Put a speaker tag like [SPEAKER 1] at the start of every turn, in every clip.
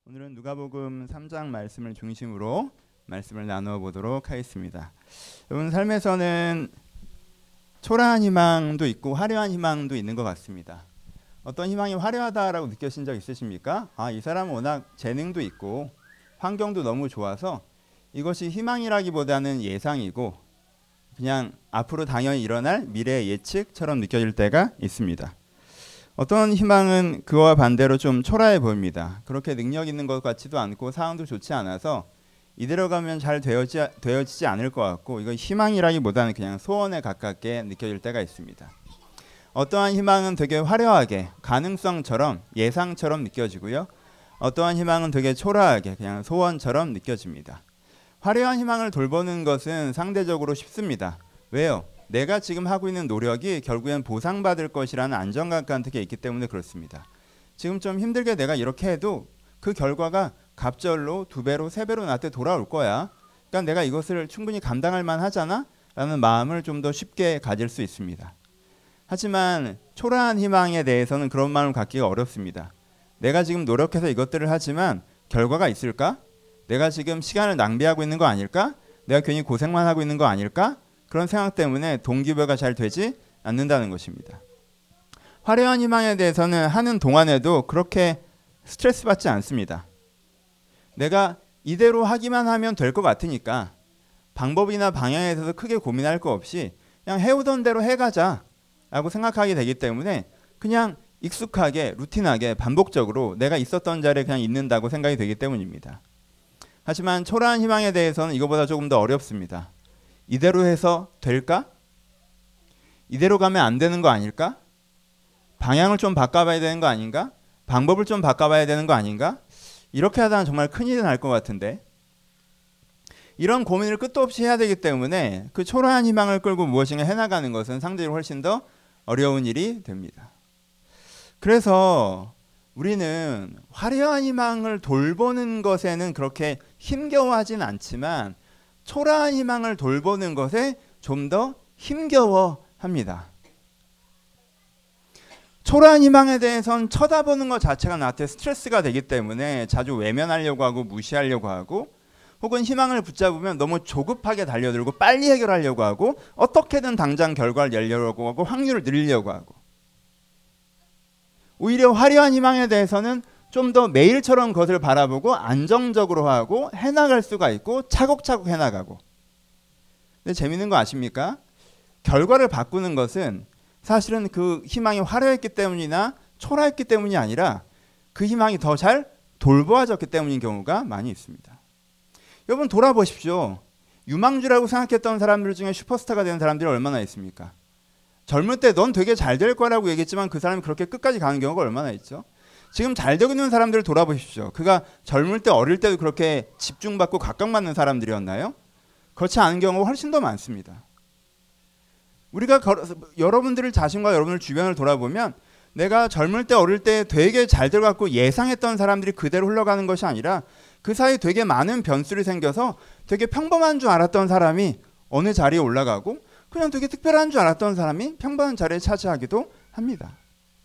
[SPEAKER 1] 오늘은 누가복음 3장 말씀을 중심으로 말씀을 나누어 보도록 하겠습니다. 여러분 삶에서는 초라한 희망도 있고 화려한 희망도 있는 것 같습니다. 어떤 희망이 화려하다라고 느끼신 적 있으십니까? 이 사람은 워낙 재능도 있고 환경도 너무 좋아서 이것이 희망이라기보다는 예상이고 그냥 앞으로 당연히 일어날 미래 예측처럼 느껴질 때가 있습니다. 어떤 희망은 그와 반대로 좀 초라해 보입니다. 그렇게 능력 있는 것 같지도 않고 상황도 좋지 않아서 이대로 가면 잘 되어지지 않을 것 같고 이거 희망이라기보다는 그냥 소원에 가깝게 느껴질 때가 있습니다. 어떠한 희망은 되게 화려하게 가능성처럼 예상처럼 느껴지고요. 어떠한 희망은 되게 초라하게 그냥 소원처럼 느껴집니다. 화려한 희망을 돌보는 것은 상대적으로 쉽습니다. 왜요? 내가 지금 하고 있는 노력이 결국엔 보상받을 것이라는 안정감 같은 게 있기 때문에 그렇습니다. 지금 좀 힘들게 내가 이렇게 해도 그 결과가 갑절로 2배로 3배로 나한테 돌아올 거야. 그러니까 내가 이것을 충분히 감당할 만하잖아 라는 마음을 좀 더 쉽게 가질 수 있습니다. 하지만 초라한 희망에 대해서는 그런 마음을 갖기가 어렵습니다. 내가 지금 노력해서 이것들을 하지만 결과가 있을까? 내가 지금 시간을 낭비하고 있는 거 아닐까? 내가 괜히 고생만 하고 있는 거 아닐까? 그런 생각 때문에 동기부여가 잘 되지 않는다는 것입니다. 화려한 희망에 대해서는 하는 동안에도 그렇게 스트레스 받지 않습니다. 내가 이대로 하기만 하면 될 것 같으니까 방법이나 방향에 대해서 크게 고민할 거 없이 그냥 해오던 대로 해가자 라고 생각하게 되기 때문에 그냥 익숙하게 루틴하게 반복적으로 내가 있었던 자리에 그냥 있는다고 생각이 되기 때문입니다. 하지만 초라한 희망에 대해서는 이거보다 조금 더 어렵습니다. 이대로 해서 될까? 이대로 가면 안 되는 거 아닐까? 방향을 좀 바꿔봐야 되는 거 아닌가? 방법을 좀 바꿔봐야 되는 거 아닌가? 이렇게 하다가 정말 큰일이 날 것 같은데 이런 고민을 끝도 없이 해야 되기 때문에 그 초라한 희망을 끌고 무엇인가 해나가는 것은 상대적으로 훨씬 더 어려운 일이 됩니다. 그래서 우리는 화려한 희망을 돌보는 것에는 그렇게 힘겨워하진 않지만 초라한 희망을 돌보는 것에 좀 더 힘겨워합니다. 초라한 희망에 대해서는 쳐다보는 것 자체가 나한테 스트레스가 되기 때문에 자주 외면하려고 하고 무시하려고 하고 혹은 희망을 붙잡으면 너무 조급하게 달려들고 빨리 해결하려고 하고 어떻게든 당장 결과를 내려고 하고 확률을 늘리려고 하고 오히려 화려한 희망에 대해서는 좀 더 매일처럼 그것을 바라보고 안정적으로 하고 해나갈 수가 있고 차곡차곡 해나가고. 근데 재밌는 거 아십니까? 결과를 바꾸는 것은 사실은 그 희망이 화려했기 때문이나 초라했기 때문이 아니라 그 희망이 더 잘 돌보아졌기 때문인 경우가 많이 있습니다. 여러분 돌아보십시오. 유망주라고 생각했던 사람들 중에 슈퍼스타가 되는 사람들이 얼마나 있습니까? 젊을 때 넌 되게 잘 될 거라고 얘기했지만 그 사람이 그렇게 끝까지 가는 경우가 얼마나 있죠? 지금 잘 되고 있는 사람들을 돌아보십시오. 그가 젊을 때 어릴 때도 그렇게 집중받고 각광받는 사람들이었나요? 그렇지 않은 경우가 훨씬 더 많습니다. 우리가 여러분들 자신과 여러분들 주변을 돌아보면 내가 젊을 때 어릴 때 되게 잘 돼갖고 예상했던 사람들이 그대로 흘러가는 것이 아니라 그 사이에 되게 많은 변수들이 생겨서 되게 평범한 줄 알았던 사람이 어느 자리에 올라가고 그냥 되게 특별한 줄 알았던 사람이 평범한 자리에 차지하기도 합니다.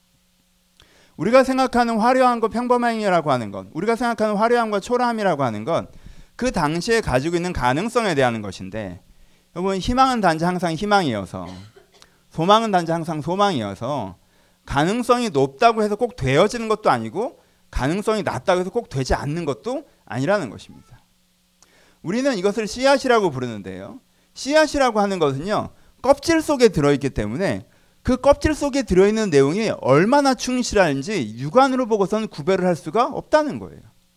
[SPEAKER 1] 우리가 생각하는 화려함과 평범함이라고 하는 건 우리가 생각하는 화려함과 초라함이라고 하는 건 그 당시에 가지고 있는 가능성에 대한 것인데 여러분 희망은 단지 항상 희망이어서 소망은 단지 항상 소망이어서 가능성이 높다고 해서 꼭 되어지는 것도 아니고 가능성이 낮다고 해서 꼭 되지 않는 것도 아니라는 것입니다. 우리는 이것을 씨앗이라고 부르는데요. 씨앗이라고 하는 것은요. 껍질 속에 들어있기 때문에 그 껍질 속에 들어있는 내용이 얼마나 충실한지 육안으로 보고서는 구별을 할 수가 없다는 거예요.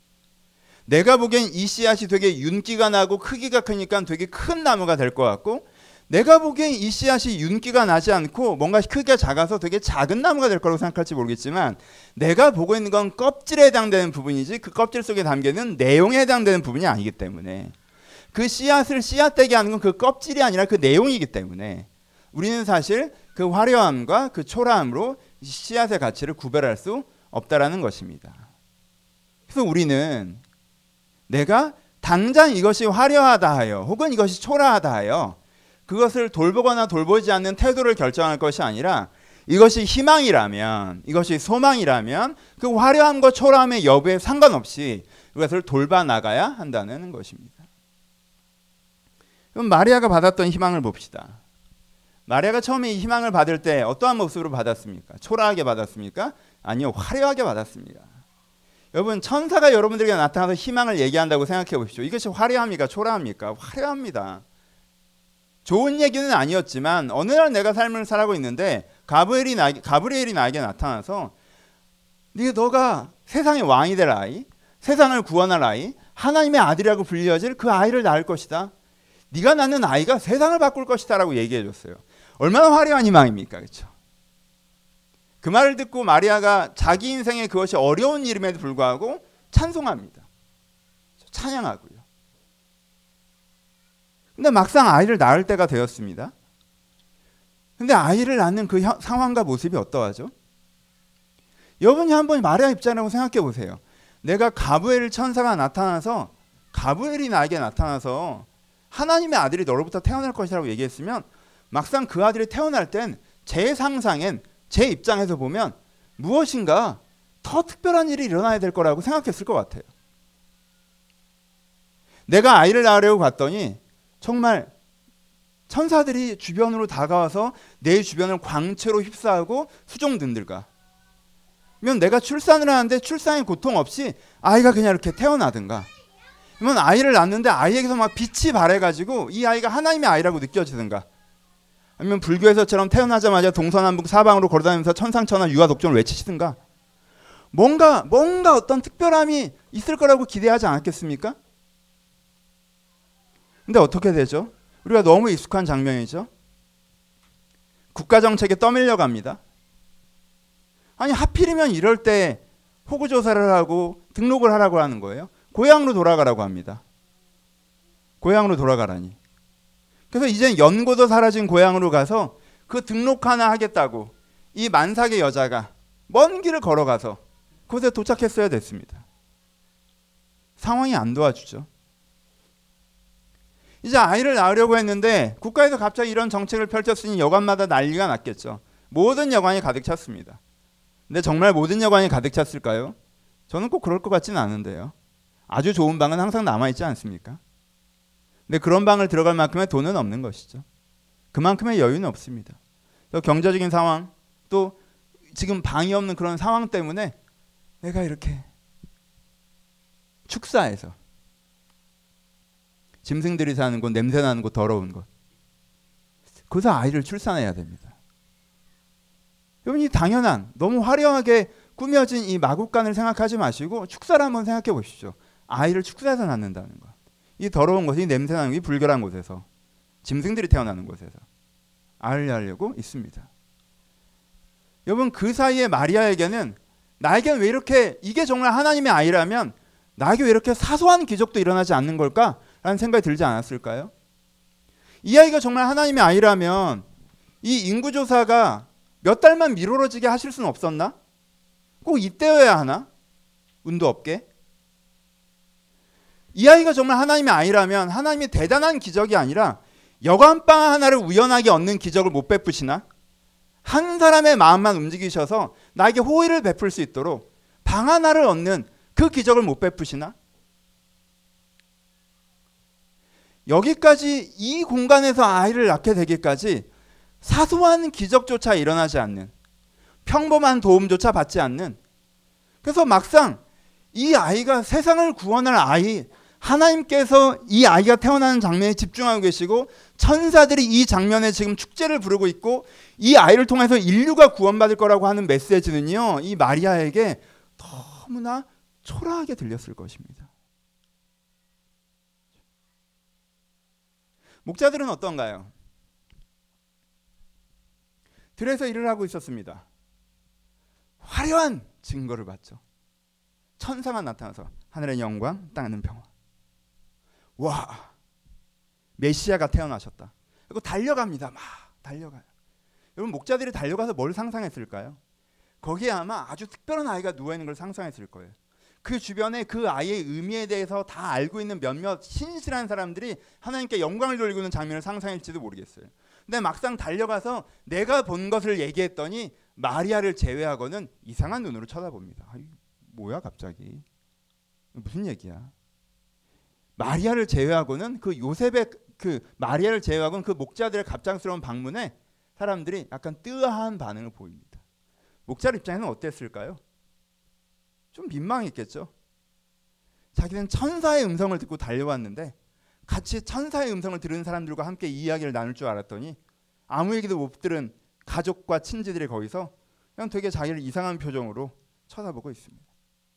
[SPEAKER 1] 내가 보기엔 이 씨앗이 되게 윤기가 나고 크기가 크니까 되게 큰 나무가 될 것 같고 내가 보기엔 이 씨앗이 윤기가 나지 않고 뭔가 크기가 작아서 되게 작은 나무가 될 거라고 생각할지 모르겠지만 내가 보고 있는 건 껍질에 해당되는 부분이지 그 껍질 속에 담겨있는 내용에 해당되는 부분이 아니기 때문에 그 씨앗을 씨앗되게 하는 건 그 껍질이 아니라 그 내용이기 때문에 우리는 사실 그 화려함과 그 초라함으로 씨앗의 가치를 구별할 수 없다라는 것입니다. 그래서 우리는 내가 당장 이것이 화려하다 하여 혹은 이것이 초라하다 하여 그것을 돌보거나 돌보지 않는 태도를 결정할 것이 아니라 이것이 희망이라면, 이것이 소망이라면 그 화려함과 초라함의 여부에 상관없이 이것을 돌봐 나가야 한다는 것입니다. 그럼 마리아가 받았던 희망을 봅시다. 마리아가 처음에 이 희망을 받을 때 어떠한 모습으로 받았습니까? 초라하게 받았습니까? 아니요, 화려하게 받았습니다. 여러분, 천사가 여러분들에게 나타나서 희망을 얘기한다고 생각해 보십시오. 이것이 화려합니까? 초라합니까? 화려합니다. 좋은 얘기는 아니었지만 어느 날 내가 삶을 살아가고 있는데 가브리엘이 나에게 나타나서 너가 세상의 왕이 될 아이, 세상을 구원할 아이, 하나님의 아들이라고 불려질 그 아이를 낳을 것이다. 네가 낳는 아이가 세상을 바꿀 것이다 라고 얘기해 줬어요. 얼마나 화려한 희망입니까? 그렇죠? 그 말을 듣고 마리아가 자기 인생에 그것이 어려운 일임에도 불구하고 찬송합니다. 찬양하고요. 근데 막상 아이를 낳을 때가 되었습니다. 근데 아이를 낳는 그 상황과 모습이 어떠하죠? 여러분이 한번 마리아 입장이라고 생각해 보세요. 내가 가브리엘 천사가 나타나서, 가브리엘이 나에게 나타나서 하나님의 아들이 너로부터 태어날 것이라고 얘기했으면 막상 그 아들이 태어날 땐 제 상상엔, 제 입장에서 보면 무엇인가 더 특별한 일이 일어나야 될 거라고 생각했을 것 같아요. 내가 아이를 낳으려고 갔더니 정말 천사들이 주변으로 다가와서 내 주변을 광채로 휩싸고 수종든들까. 그러면 내가 출산을 하는데 출산의 고통 없이 아이가 그냥 이렇게 태어나든가. 그러면 아이를 낳는데 아이에게서 막 빛이 발해가지고 이 아이가 하나님의 아이라고 느껴지든가. 아니면 불교에서처럼 태어나자마자 동서남북 사방으로 걸어다니면서 천상천하 유아독존을 외치시든가. 뭔가 어떤 특별함이 있을 거라고 기대하지 않았겠습니까? 근데 어떻게 되죠? 우리가 너무 익숙한 장면이죠. 국가정책에 떠밀려 갑니다. 아니 하필이면 이럴 때 호구조사를 하고 등록을 하라고 하는 거예요. 고향으로 돌아가라고 합니다. 고향으로 돌아가라니. 그래서 이젠 연고도 사라진 고향으로 가서 그 등록 하나 하겠다고 이 만삭의 여자가 먼 길을 걸어가서 그곳에 도착했어야 됐습니다. 상황이 안 도와주죠. 이제 아이를 낳으려고 했는데 국가에서 갑자기 이런 정책을 펼쳤으니 여관마다 난리가 났겠죠. 모든 여관이 가득 찼습니다. 근데 정말 모든 여관이 가득 찼을까요? 저는 꼭 그럴 것 같지는 않은데요. 아주 좋은 방은 항상 남아있지 않습니까? 근데 그런 방을 들어갈 만큼의 돈은 없는 것이죠. 그만큼의 여유는 없습니다. 또 경제적인 상황, 또 지금 방이 없는 그런 상황 때문에 내가 이렇게 축사해서 짐승들이 사는 곳, 냄새나는 곳, 더러운 곳, 거기서 아이를 출산해야 됩니다. 여러분이 당연한, 너무 화려하게 꾸며진 이 마국간을 생각하지 마시고 축사를 한번 생각해 보십시오. 아이를 축사해서 낳는다는 것. 이 더러운 곳이, 냄새나는 곳이 불결한 곳에서, 짐승들이 태어나는 곳에서 아이를 낳으려고 있습니다. 여러분, 그 사이에 마리아에게는 나에게는 왜 이렇게, 이게 정말 하나님의 아이라면 나에게 왜 이렇게 사소한 기적도 일어나지 않는 걸까? 라는 생각이 들지 않았을까요? 이 아이가 정말 하나님의 아이라면 이 인구조사가 몇 달만 미뤄지게 하실 수는 없었나? 꼭 이때여야 하나? 운도 없게? 이 아이가 정말 하나님의 아이라면 하나님이 대단한 기적이 아니라 여관방 하나를 우연하게 얻는 기적을 못 베푸시나? 한 사람의 마음만 움직이셔서 나에게 호의를 베풀 수 있도록 방 하나를 얻는 그 기적을 못 베푸시나? 여기까지 이 공간에서 아이를 낳게 되기까지 사소한 기적조차 일어나지 않는, 평범한 도움조차 받지 않는, 그래서 막상 이 아이가 세상을 구원할 아이, 하나님께서 이 아이가 태어나는 장면에 집중하고 계시고 천사들이 이 장면에 지금 축제를 부르고 있고 이 아이를 통해서 인류가 구원받을 거라고 하는 메시지는요, 이 마리아에게 너무나 초라하게 들렸을 것입니다. 목자들은 어떤가요? 들에서 일을 하고 있었습니다. 화려한 증거를 봤죠. 천사가 나타나서 하늘의 영광, 땅에는 평화. 와, 메시아가 태어나셨다. 그리고 달려갑니다. 막 달려가요. 여러분, 목자들이 달려가서 뭘 상상했을까요? 거기에 아마 아주 특별한 아이가 누워있는 걸 상상했을 거예요. 그 주변에 그 아이의 의미에 대해서 다 알고 있는 몇몇 신실한 사람들이 하나님께 영광을 돌리고 있는 장면을 상상할지도 모르겠어요. 근데 막상 달려가서 내가 본 것을 얘기했더니 마리아를 제외하고는 이상한 눈으로 쳐다봅니다. 뭐야 갑자기? 무슨 얘기야? 마리아를 제외하고는 그 요셉의 그 마리아를 제외하고는 그 목자들의 갑작스러운 방문에 사람들이 약간 뜨아한 반응을 보입니다. 목자들 입장에는 어땠을까요? 좀 민망했겠죠. 자기는 천사의 음성을 듣고 달려왔는데 같이 천사의 음성을 들은 사람들과 함께 이 이야기를 나눌 줄 알았더니 아무 얘기도 못 들은 가족과 친지들이 거기서 그냥 되게 자기를 이상한 표정으로 쳐다보고 있습니다.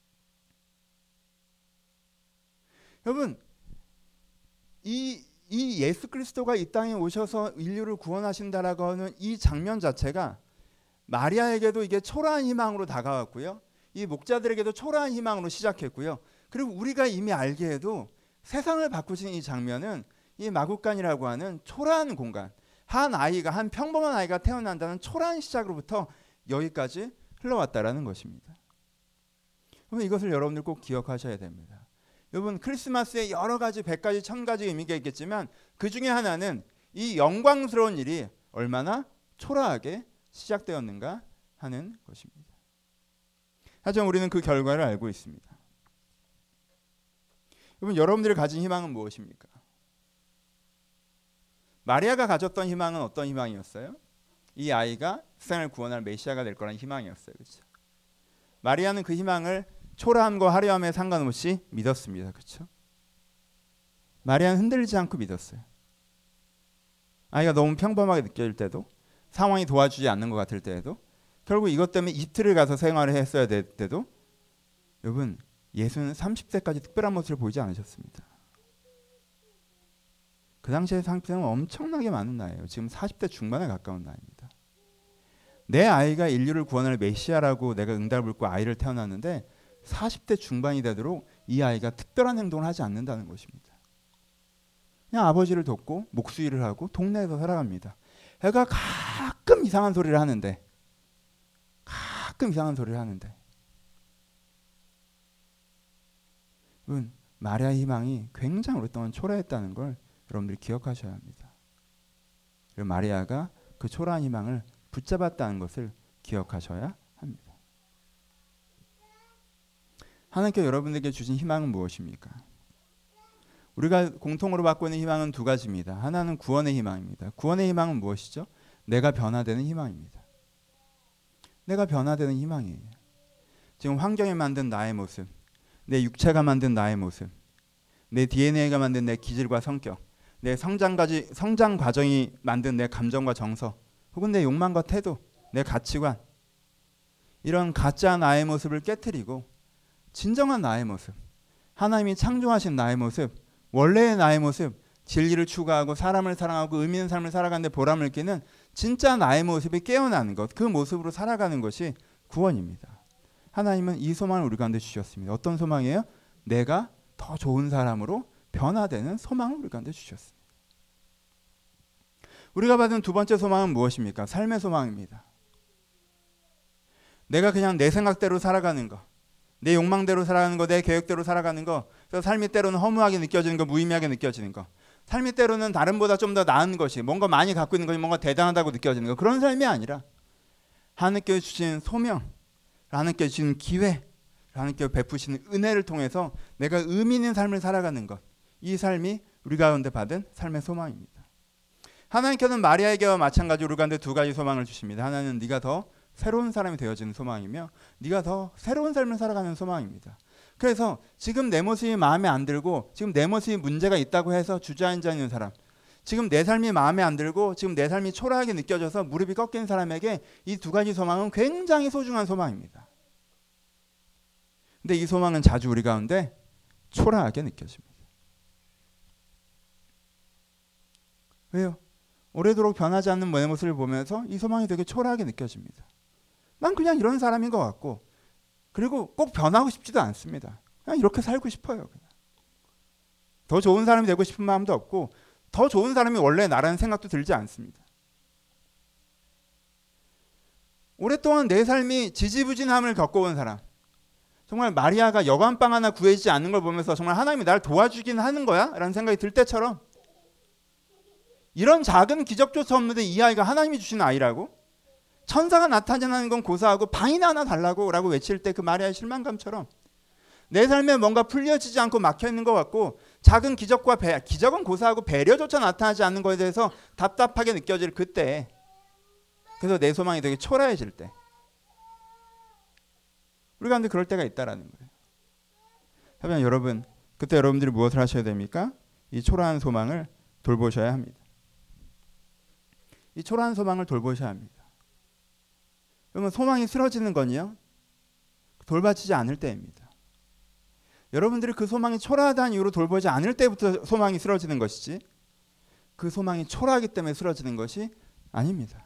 [SPEAKER 1] 여러분, 이 예수 그리스도가 이 땅에 오셔서 인류를 구원하신다라고 하는 이 장면 자체가 마리아에게도 이게 초라한 희망으로 다가왔고요. 이 목자들에게도 초라한 희망으로 시작했고요. 그리고 우리가 이미 알게 해도 세상을 바꾸신 이 장면은 이 마국간이라고 하는 초라한 공간, 한 평범한 아이가 태어난다는 초라한 시작으로부터 여기까지 흘러왔다라는 것입니다. 그러면 이것을 여러분들 꼭 기억하셔야 됩니다. 여러분, 크리스마스에 여러 가지 100가지 1000가지 의미가 있겠지만 그 중에 하나는 이 영광스러운 일이 얼마나 초라하게 시작되었는가 하는 것입니다. 하지만 우리는 그 결과를 알고 있습니다. 여러분, 여러분들이 가진 희망은 무엇입니까? 마리아가 가졌던 희망은 어떤 희망이었어요? 이 아이가 세상을 구원할 메시아가 될 거라는 희망이었어요. 그렇죠? 마리아는 그 희망을 초라함과 화려함에 상관없이 믿었습니다. 그렇죠? 마리아는 흔들리지 않고 믿었어요. 아이가 너무 평범하게 느껴질 때도, 상황이 도와주지 않는 것 같을 때에도, 결국 이것 때문에 이틀을 가서 생활을 했어야 될 때도, 여러분, 예수는 30세까지 특별한 모습을 보이지 않으셨습니다. 그 당시에 30세는 엄청나게 많은 나이예요. 지금 40대 중반에 가까운 나이입니다. 내 아이가 인류를 구원할 메시아라고 내가 응답을 묻고 아이를 태어났는데 40대 중반이 되도록 이 아이가 특별한 행동을 하지 않는다는 것입니다. 그냥 아버지를 돕고 목수일을 하고 동네에서 살아갑니다. 애가 가끔 이상한 소리를 하는데 마리아의 희망이 굉장히 오랫동안 초라했다는 걸 여러분들이 기억하셔야 합니다. 그리고 마리아가 그 초라한 희망을 붙잡았다는 것을 기억하셔야 합니다. 하나님께 여러분에게 주신 희망은 무엇입니까? 우리가 공통으로 받고 있는 희망은 두 가지입니다. 하나는 구원의 희망입니다. 구원의 희망은 무엇이죠? 내가 변화되는 희망입니다. 내가 변화되는 희망이에요. 지금 환경이 만든 나의 모습, 내 육체가 만든 나의 모습, 내 DNA가 만든 내 기질과 성격, 내 성장 과정이 만든 내 감정과 정서, 혹은 내 욕망과 태도, 내 가치관, 이런 가짜 나의 모습을 깨트리고 진정한 나의 모습, 하나님이 창조하신 나의 모습, 원래의 나의 모습, 진리를 추구하고 사람을 사랑하고 의미 있는 삶을 살아가는 데 보람을 느끼는 진짜 나의 모습이 깨어나는 것, 그 모습으로 살아가는 것이 구원입니다. 하나님은 이 소망을 우리 가운데 주셨습니다. 어떤 소망이에요? 내가 더 좋은 사람으로 변화되는 소망을 우리 가운데 주셨습니다. 우리가 받은 두 번째 소망은 무엇입니까? 삶의 소망입니다. 내가 그냥 내 생각대로 살아가는 것, 내 욕망대로 살아가는 것, 내 계획대로 살아가는 것, 그래서 삶이 때로는 허무하게 느껴지는 것, 무의미하게 느껴지는 것, 삶이 때로는 다른보다 좀 더 나은 것이, 뭔가 많이 갖고 있는 것이 뭔가 대단하다고 느껴지는 것, 그런 삶이 아니라 하나님께 주신 소명, 하나님께 주신 기회, 하나님께 베푸시는 은혜를 통해서 내가 의미 있는 삶을 살아가는 것, 이 삶이 우리 가운데 받은 삶의 소망입니다. 하나님께서는 마리아에게와 마찬가지로 우리 가운데 두 가지 소망을 주십니다. 하나는 네가 더 새로운 사람이 되어지는 소망이며 네가 더 새로운 삶을 살아가는 소망입니다. 그래서 지금 내 모습이 마음에 안 들고 지금 내 모습이 문제가 있다고 해서 주저앉아 있는 사람, 지금 내 삶이 마음에 안 들고 지금 내 삶이 초라하게 느껴져서 무릎이 꺾인 사람에게 이 두 가지 소망은 굉장히 소중한 소망입니다. 근데 이 소망은 자주 우리 가운데 초라하게 느껴집니다. 왜요? 오래도록 변하지 않는 내 모습을 보면서 이 소망이 되게 초라하게 느껴집니다. 난 그냥 이런 사람인 것 같고, 그리고 꼭 변하고 싶지도 않습니다. 그냥 이렇게 살고 싶어요. 그냥. 더 좋은 사람이 되고 싶은 마음도 없고, 더 좋은 사람이 원래 나라는 생각도 들지 않습니다. 오랫동안 내 삶이 지지부진함을 겪어온 사람, 정말 마리아가 여관방 하나 구해지지 않는 걸 보면서 정말 하나님이 나를 도와주긴 하는 거야? 라는 생각이 들 때처럼, 이런 작은 기적조차 없는데 이 아이가 하나님이 주신 아이라고? 천사가 나타나는 건 고사하고 방이나 하나 달라고 라고 외칠 때 그 마리아의 실망감처럼 내 삶에 뭔가 풀려지지 않고 막혀있는 것 같고 작은 기적과 기적은 고사하고 배려조차 나타나지 않는 것에 대해서 답답하게 느껴질 그때, 그래서 내 소망이 되게 초라해질 때 우리가 근데 그럴 때가 있다라는 거예요. 하지만 여러분, 그때 여러분들이 무엇을 하셔야 됩니까? 이 초라한 소망을 돌보셔야 합니다. 이 초라한 소망을 돌보셔야 합니다. 그러면 소망이 쓰러지는 건요, 돌봐지지 않을 때입니다. 여러분들이 그 소망이 초라하다는 이유로 돌보지 않을 때부터 소망이 쓰러지는 것이지, 그 소망이 초라하기 때문에 쓰러지는 것이 아닙니다.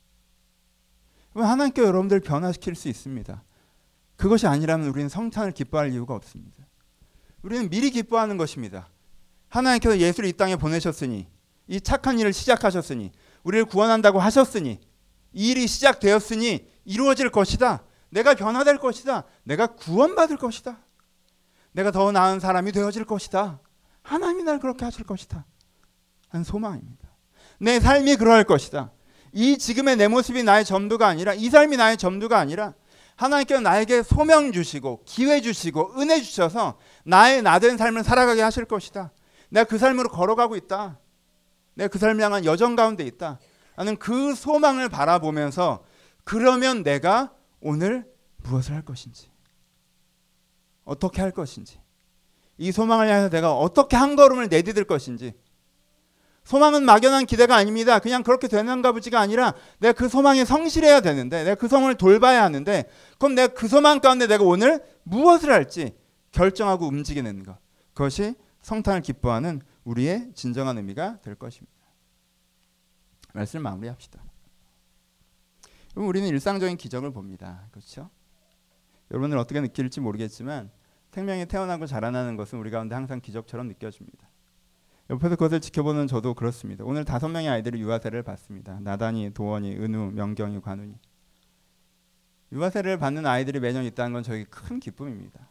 [SPEAKER 1] 하나님께서 여러분들을 변화시킬 수 있습니다. 그것이 아니라면 우리는 성탄을 기뻐할 이유가 없습니다. 우리는 미리 기뻐하는 것입니다. 하나님께서 예수를 이 땅에 보내셨으니, 이 착한 일을 시작하셨으니, 우리를 구원한다고 하셨으니, 이 일이 시작되었으니 이루어질 것이다. 내가 변화될 것이다. 내가 구원받을 것이다. 내가 더 나은 사람이 되어질 것이다. 하나님이 날 그렇게 하실 것이다 하는 소망입니다. 내 삶이 그러할 것이다. 이 지금의 내 모습이 나의 전부가 아니라, 이 삶이 나의 전부가 아니라 하나님께서 나에게 소명 주시고 기회 주시고 은혜 주셔서 나의 나된 삶을 살아가게 하실 것이다. 내가 그 삶으로 걸어가고 있다. 내가 그 삶을 향한 여정 가운데 있다. 나는 그 소망을 바라보면서 그러면 내가 오늘 무엇을 할 것인지, 어떻게 할 것인지, 이 소망을 향해서 내가 어떻게 한 걸음을 내디딜 것인지. 소망은 막연한 기대가 아닙니다. 그냥 그렇게 되는가 보지가 아니라 내가 그 소망에 성실해야 되는데, 내가 그 소망을 돌봐야 하는데, 그럼 내가 그 소망 가운데 내가 오늘 무엇을 할지 결정하고 움직이는 것, 그것이 성탄을 기뻐하는 우리의 진정한 의미가 될 것입니다. 말씀을 마무리합시다. 그럼 우리는 일상적인 기적을 봅니다. 그렇죠? 여러분들 어떻게 느낄지 모르겠지만 생명이 태어나고 자라나는 것은 우리 가운데 항상 기적처럼 느껴집니다. 옆에서 그것을 지켜보는 저도 그렇습니다. 오늘 5명의 아이들이 유아세를 받습니다. 나단이, 도원이, 은우, 명경이, 관훈이. 유아세를 받는 아이들이 매년 있다는 건 저에게 큰 기쁨입니다.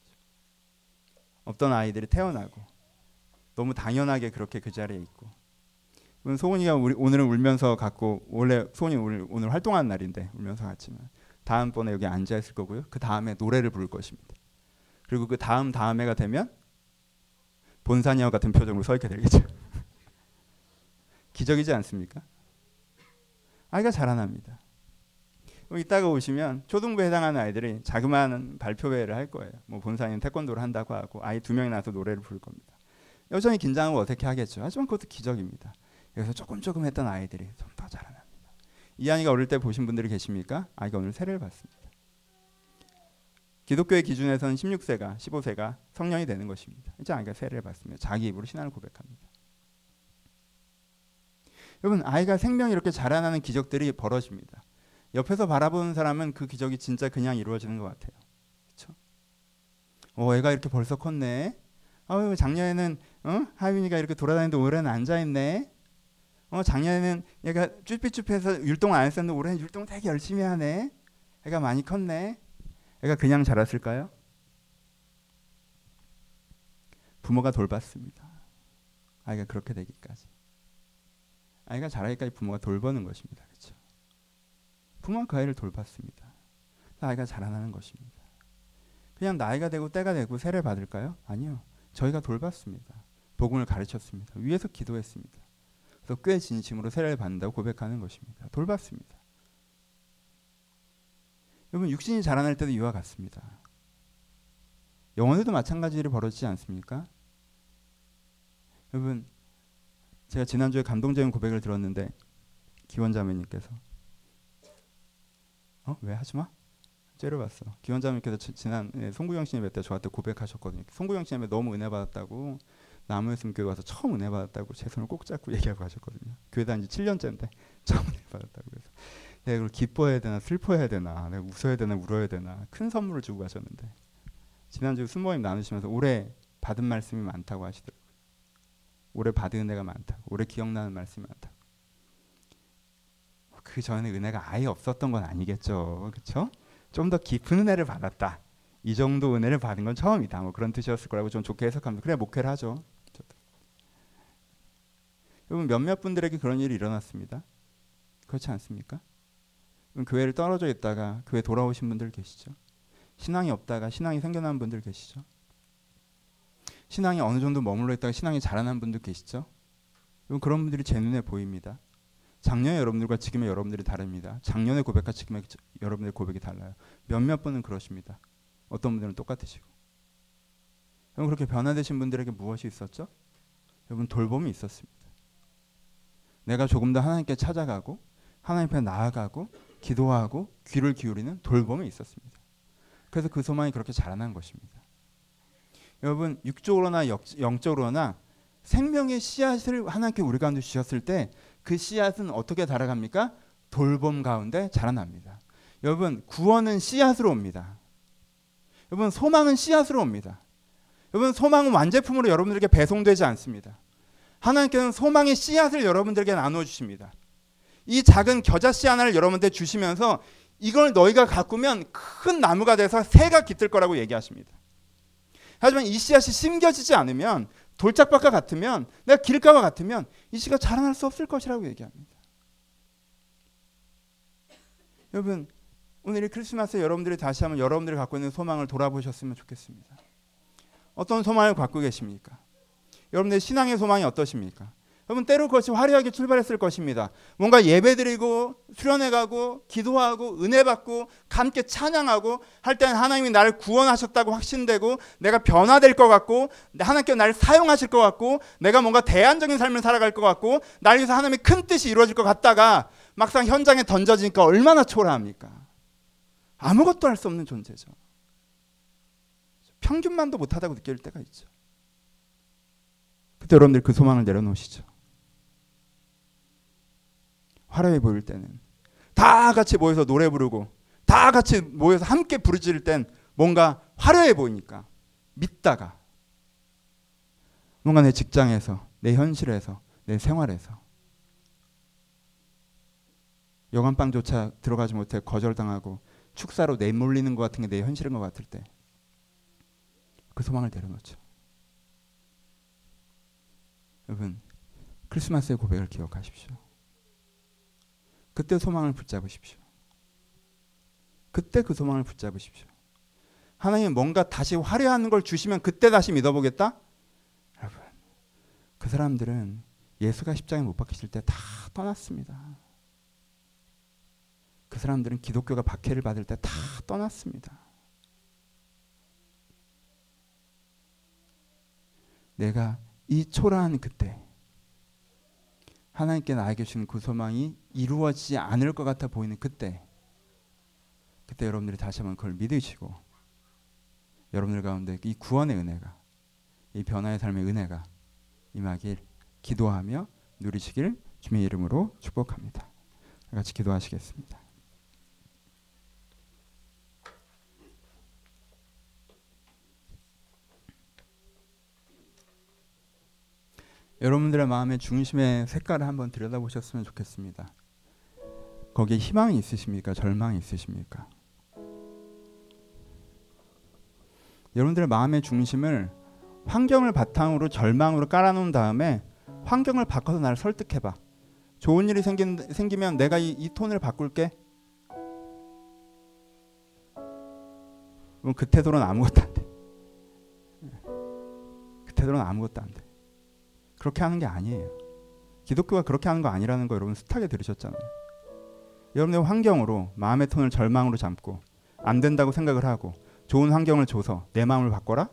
[SPEAKER 1] 없던 아이들이 태어나고 너무 당연하게 그렇게 그 자리에 있고. 소은이가 오늘은 울면서 갔고, 원래 소은이 오늘 활동하는 날인데 울면서 갔지만 다음번에 여기 앉아 있을 거고요. 그 다음에 노래를 부를 것입니다. 그리고 그 다음해가 되면 본사녀 같은 표정으로 서 있게 되겠죠. 기적이지 않습니까? 아이가 자라납니다. 이따가 오시면 초등부에 해당하는 아이들이 자그마한 발표회를 할 거예요. 뭐 본사님 태권도를 한다고 하고 아이 2명이 나서 노래를 부를 겁니다. 여전히 긴장하고 어색해 하겠죠. 하지만 그것도 기적입니다. 여기서 조금 했던 아이들이 좀 더 자라납니다. 이 아이가 어릴 때 보신 분들이 계십니까? 아이가 오늘 세례를 받습니다. 기독교의 기준에서는 16세가 15세가 성년이 되는 것입니다. 이제 아이가 세례를 받습니다. 자기 입으로 신앙을 고백합니다. 여러분, 아이가 생명이 이렇게 자라나는 기적들이 벌어집니다. 옆에서 바라보는 사람은 그 기적이 진짜 그냥 이루어지는 것 같아요. 그렇죠? 애가 이렇게 벌써 컸네. 작년에는 하윤이가 이렇게 돌아다니는데 올해는 앉아있네. 작년에는 얘가 쭈삣쭈삣해서 율동 안 했었는데 올해는 율동 되게 열심히 하네. 애가 많이 컸네. 애가 그냥 자랐을까요? 부모가 돌봤습니다. 아이가 그렇게 되기까지. 아이가 자라기까지 부모가 돌보는 것입니다. 그렇죠? 부모가 그 아이를 돌봤습니다. 아이가 자라나는 것입니다. 그냥 나이가 되고 때가 되고 세례를 받을까요? 아니요. 저희가 돌봤습니다. 복음을 가르쳤습니다. 위에서 기도했습니다. 그래서 꽤 진심으로 세례를 받는다고 고백하는 것입니다. 돌봤습니다. 여러분, 육신이 자라날 때도 이와 같습니다. 영혼에도 마찬가지 일이 벌어지지 않습니까? 여러분, 제가 지난주에 감동적인 고백을 들었는데 기원자매님께서 왜 하지마? 째려봤어. 기원자매님께서 지난 송구영 씨님 때 저한테 고백하셨거든요. 송구영 씨님 너무 은혜 받았다고, 나무였음 교회 와서 처음 은혜 받았다고 제 손을 꼭 잡고 얘기하고 하셨거든요. 교회 다닌 지 7년째인데 처음 은혜 받았다고. 그래서 내가 이걸 기뻐해야 되나 슬퍼해야 되나, 내가 웃어야 되나 울어야 되나, 큰 선물을 주고 가셨는데 지난주 순모임 나누시면서 올해 받은 말씀이 많다고 하시더라고요. 올해 받은 은혜가 많다고, 올해 기억나는 말씀이 많다고. 그 전에 은혜가 아예 없었던 건 아니겠죠. 그렇죠? 좀 더 깊은 은혜를 받았다. 이 정도 은혜를 받은 건 처음이다. 뭐 그런 뜻이었을 거라고 좀 좋게 해석합니다. 그래 목회를 하죠. 여러분, 몇몇 분들에게 그런 일이 일어났습니다. 그렇지 않습니까? 교회를 떨어져 있다가 교회 돌아오신 분들 계시죠? 신앙이 없다가 신앙이 생겨난 분들 계시죠? 신앙이 어느 정도 머물러 있다가 신앙이 자라난 분들 계시죠? 그런 분들이 제 눈에 보입니다. 작년의 여러분들과 지금의 여러분들이 다릅니다. 작년의 고백과 지금의 여러분들의 고백이 달라요. 몇몇 분은 그러십니다. 어떤 분들은 똑같으시고. 여러분 그렇게 변화되신 분들에게 무엇이 있었죠? 여러분 돌봄이 있었습니다. 내가 조금 더 하나님께 찾아가고 하나님 앞에 나아가고 기도하고 귀를 기울이는 돌봄이 있었습니다. 그래서 그 소망이 그렇게 자라난 것입니다. 여러분 육적으로나 영적으로나 생명의 씨앗을 하나님께 우리 가운데 주셨을 때 그 씨앗은 어떻게 자라갑니까? 돌봄 가운데 자라납니다. 여러분 구원은 씨앗으로 옵니다. 여러분 소망은 씨앗으로 옵니다. 여러분 소망은 완제품으로 여러분들에게 배송되지 않습니다. 하나님께서는 소망의 씨앗을 여러분들에게 나누어 주십니다. 이 작은 겨자씨 하나를 여러분한테 주시면서 이걸 너희가 가꾸면 큰 나무가 돼서 새가 깃들 거라고 얘기하십니다. 하지만 이 씨앗이 심겨지지 않으면 돌짝밭과 같으면 내가 길가와 같으면 이 씨가 자라날 수 없을 것이라고 얘기합니다. 여러분 오늘 이 크리스마스에 여러분들이 다시 한번 여러분들이 갖고 있는 소망을 돌아보셨으면 좋겠습니다. 어떤 소망을 갖고 계십니까? 여러분들의 신앙의 소망이 어떠십니까? 여러분 때로 그것이 화려하게 출발했을 것입니다. 뭔가 예배드리고 수련회가고 기도하고 은혜 받고 함께 찬양하고 할 때는 하나님이 나를 구원하셨다고 확신되고 내가 변화될 것 같고 하나님께서 나를 사용하실 것 같고 내가 뭔가 대안적인 삶을 살아갈 것 같고 나를 위해서 하나님의 큰 뜻이 이루어질 것 같다가 막상 현장에 던져지니까 얼마나 초라합니까? 아무것도 할 수 없는 존재죠. 평균만도 못하다고 느낄 때가 있죠. 그때 여러분들 그 소망을 내려놓으시죠. 화려해 보일 때는 다 같이 모여서 노래 부르고 다 같이 모여서 함께 부르짖을 땐 뭔가 화려해 보이니까 믿다가 뭔가 내 직장에서 내 현실에서 내 생활에서 여간빵조차 들어가지 못해 거절당하고 축사로 내몰리는 것 같은 게 내 현실인 것 같을 때 그 소망을 내려놓죠. 여러분 크리스마스의 고백을 기억하십시오. 그때 소망을 붙잡으십시오. 그때 그 소망을 붙잡으십시오. 하나님 뭔가 다시 화려한 걸 주시면 그때 다시 믿어보겠다? 여러분 그 사람들은 예수가 십자가에 못 박히실 때 다 떠났습니다. 그 사람들은 기독교가 박해를 받을 때 다 떠났습니다. 내가 이 초라한 그때 하나님께 나에게 주신 그 소망이 이루어지지 않을 것 같아 보이는 그때 여러분들이 다시 한번 그걸 믿으시고 여러분들 가운데 이 구원의 은혜가 이 변화의 삶의 은혜가 임하길 기도하며 누리시길 주님의 이름으로 축복합니다. 같이 기도하시겠습니다. 여러분들의 마음의 중심의 색깔을 한번 들여다보셨으면 좋겠습니다. 거기에 희망이 있으십니까? 절망이 있으십니까? 여러분들의 마음의 중심을 환경을 바탕으로 절망으로 깔아놓은 다음에 환경을 바꿔서 나를 설득해봐. 좋은 일이 생기면 내가 이 톤을 바꿀게. 그럼 그 태도로는 아무것도 안 돼. 그 태도로는 아무것도 안 돼. 그렇게 하는 게 아니에요. 기독교가 그렇게 하는 거 아니라는 거 여러분 숱하게 들으셨잖아요. 여러분의 환경으로 마음의 톤을 절망으로 잡고 안 된다고 생각을 하고 좋은 환경을 줘서 내 마음을 바꿔라?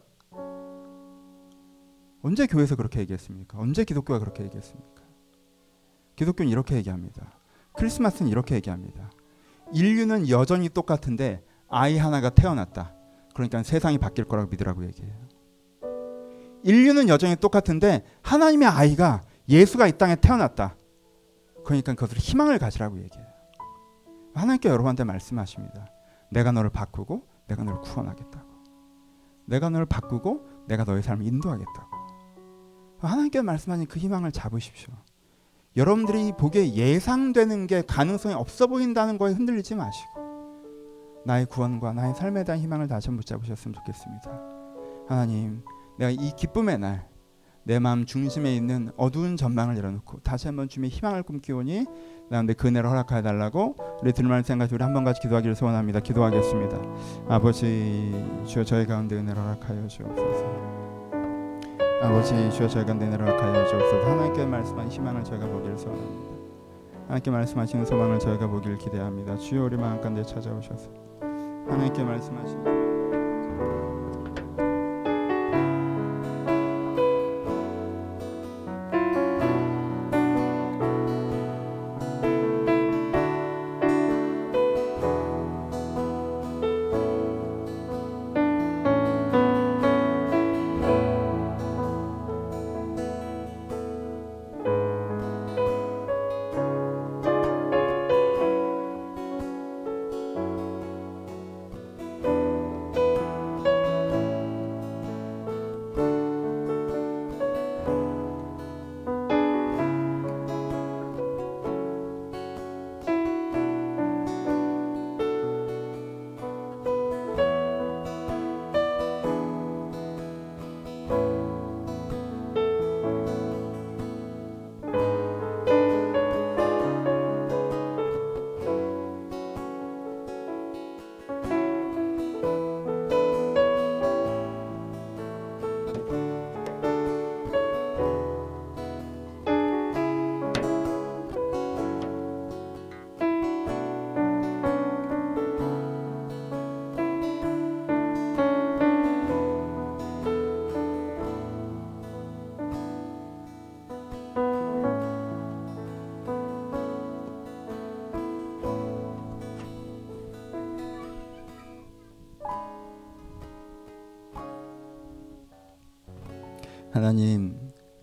[SPEAKER 1] 언제 교회에서 그렇게 얘기했습니까? 언제 기독교가 그렇게 얘기했습니까? 기독교는 이렇게 얘기합니다. 크리스마스는 이렇게 얘기합니다. 인류는 여전히 똑같은데 아이 하나가 태어났다. 그러니까 세상이 바뀔 거라고 믿으라고 얘기해요. 인류는 여전히 똑같은데 하나님의 아이가 예수가 이 땅에 태어났다. 그러니까 그것을 희망을 가지라고 얘기해요. 하나님께 여러분한테 말씀하십니다. 내가 너를 바꾸고 내가 너를 구원하겠다고. 내가 너를 바꾸고 내가 너의 삶을 인도하겠다고. 하나님께 말씀하신 그 희망을 잡으십시오. 여러분들이 보기에 예상되는 게 가능성이 없어 보인다는 거에 흔들리지 마시고 나의 구원과 나의 삶에 대한 희망을 다시 한번 붙잡으셨으면 좋겠습니다. 하나님, 내가 이 기쁨의 날 내 마음 중심에 있는 어두운 전망을 내려놓고 다시 한번 주님의 희망을 꿈꾸오니 나한테 그 은혜를 허락하여 달라고 우리 들말 생각해 우리 한 번 같이 기도하기를 소원합니다. 기도하겠습니다. 아버지 주여 저희 가운데 은혜를 허락하여 주옵소서. 아버지 주여 저희 가운데 은혜를 허락하여 주옵소서. 하나님께 말씀한 희망을 저희가 보기를 소원합니다. 하나님께 말씀하시는 소망을 저희가 보기를 기대합니다. 주여 우리 마음 가운데 찾아오셔서 하나님께 말씀하시는 하나님,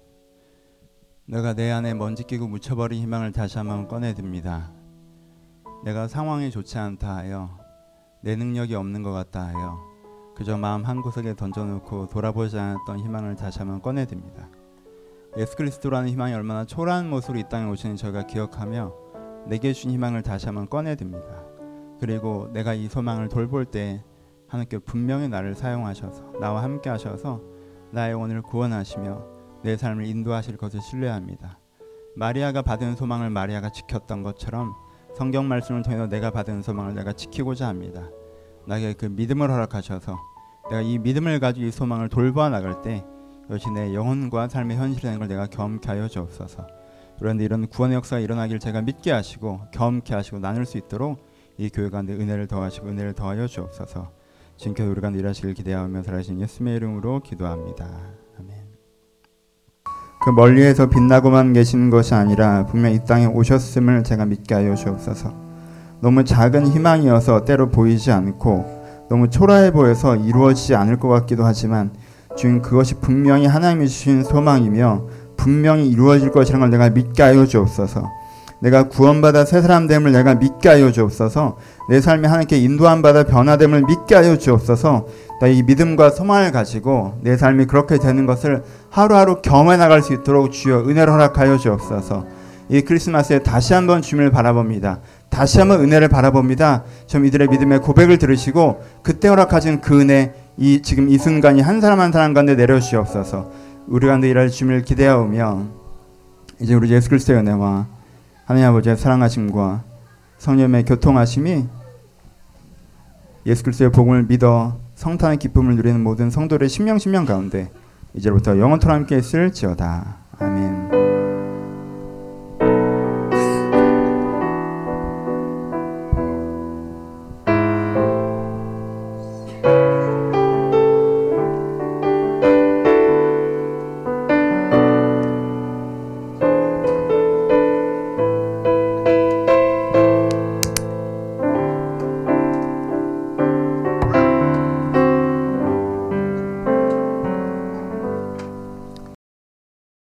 [SPEAKER 1] 내가 내 안에 먼지 끼고 묻혀버린 희망을 다시 한번 꺼내듭니다. 내가 상황이 좋지 않다 하여 내 능력이 없는 것 같다 하여 그저 마음 한구석에 던져놓고 돌아보지 않았던 희망을 다시 한번 꺼내듭니다. 예수 그리스도라는 희망이 얼마나 초라한 모습으로 이 땅에 오시는 저희가 기억하며 내게 주신 희망을 다시 한번 꺼내듭니다. 그리고 내가 이 소망을 돌볼 때 하나님께 분명히 나를 사용하셔서 나와 함께 하셔서 나의 영혼을 구원하시며 내 삶을 인도하실 것을 신뢰합니다. 마리아가 받은 소망을 마리아가 지켰던 것처럼 성경 말씀을 통해서 내가 받은 소망을 내가 지키고자 합니다. 나에게 그 믿음을 허락하셔서 내가 이 믿음을 가지고 이 소망을 돌보아 나갈 때 이것이 내 영혼과 삶의 현실이 되는 걸 내가 경험케 하여 주옵소서. 그런데 이런 구원의 역사가 일어나길 제가 믿게 하시고 경험케 하시고 나눌 수 있도록 이 교회 가운데 은혜를 더하시고 은혜를 더하여 주옵소서. 지금까지 우리 가운데 일하시길 기대하며 살아계신 예수님의 이름으로 기도합니다. 아멘. 그 멀리에서 빛나고만 계시는 것이 아니라 분명 이 땅에 오셨음을 제가 믿게 하여 주옵소서. 너무 작은 희망이어서 때로 보이지 않고 너무 초라해 보여서 이루어지지 않을 것 같기도 하지만 주님 그것이 분명히 하나님이 주신 소망이며 분명히 이루어질 것이라는 걸 내가 믿게 하여 주옵소서. 내가 구원받아 새 사람 됨을 내가 믿게 하여 주옵소서. 내 삶이 하나님께 인도함 받아 변화됨을 믿게 하여 주옵소서. 나 이 믿음과 소망을 가지고 내 삶이 그렇게 되는 것을 하루하루 경험해 나갈 수 있도록 주여 은혜를 허락하여 주옵소서. 이 크리스마스에 다시 한번 주님을 바라봅니다. 다시 한번 은혜를 바라봅니다. 좀 이들의 믿음의 고백을 들으시고 그때 허락하신 그 은혜 지금 이 순간이 한 사람 한 사람 가운데 내려주시옵소서. 우리 가운데 일할 주님을 기대하오며 이제 우리 예수 그리스도의 은혜와 하나님 아버지의 사랑하심과 성령의 교통하심이 예수 그리스도의 복음을 믿어 성탄의 기쁨을 누리는 모든 성도들의 심령 가운데 이제부터 영원토록 함께 있을지어다. 아멘.